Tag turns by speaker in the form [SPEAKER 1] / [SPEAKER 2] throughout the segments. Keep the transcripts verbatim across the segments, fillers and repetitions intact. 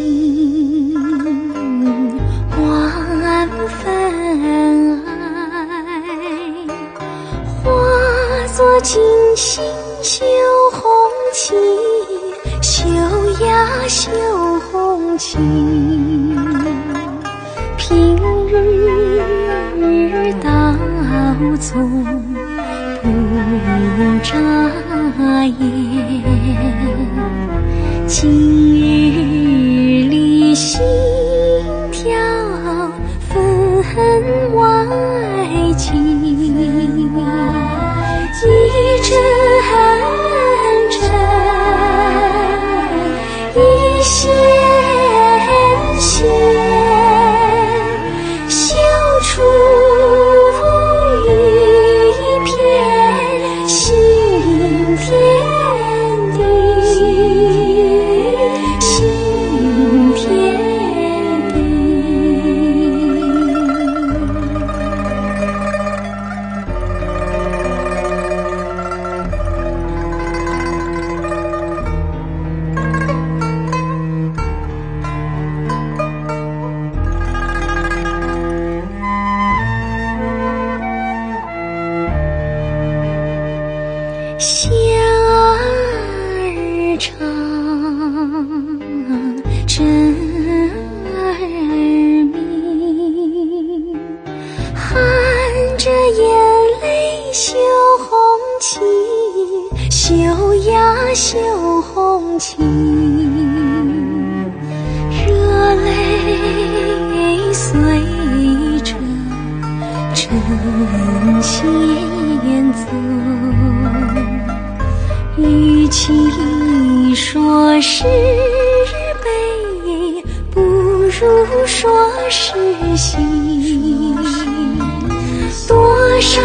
[SPEAKER 1] 万分爱，化作金星绣红旗，绣呀绣红旗。平日道纵不眨眼，今日里心跳分外紧，一阵阵，一线线，绣出一片新天地，新天地。响儿长，振儿鸣，含着眼泪绣红旗，绣呀绣红旗。热泪随着针线走，与其说是悲，不如说是喜。多少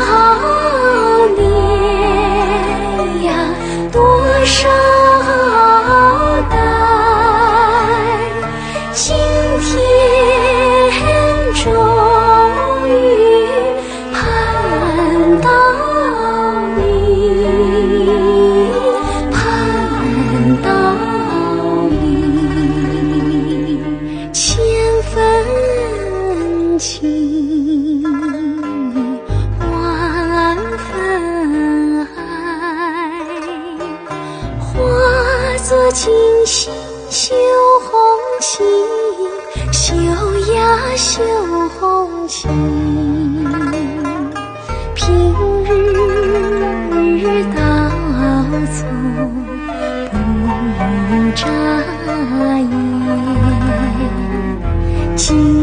[SPEAKER 1] 年呀，多少代，今天终于盼到你，盼到你，千分情，万分爱，化作金星绣红旗，绣呀绣红旗。平日道纵不眨眼，今